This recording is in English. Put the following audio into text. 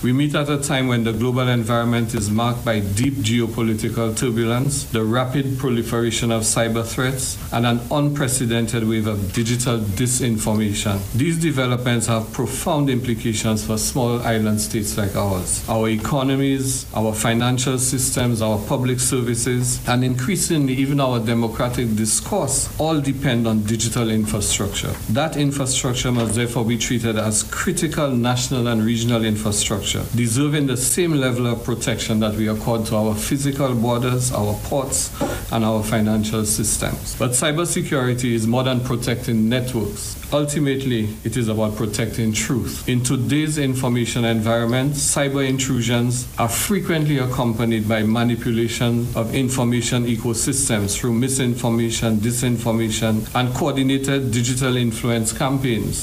We meet at a time when the global environment is marked by deep geopolitical turbulence, the rapid proliferation of cyber threats, and an unprecedented wave of digital disinformation. These developments have profound implications for small island states like ours. Our economies, our financial systems, our public services, and increasingly even our democratic discourse all depend on digital infrastructure. That infrastructure must therefore be treated as critical national and regional infrastructure, deserving the same level of protection that we accord to our physical borders, our ports, and our financial systems. But cybersecurity is more than protecting networks. Ultimately, it is about protecting truth. In today's information environment, cyber intrusions are frequently accompanied by manipulation of information ecosystems through misinformation, disinformation, and coordinated digital influence campaigns.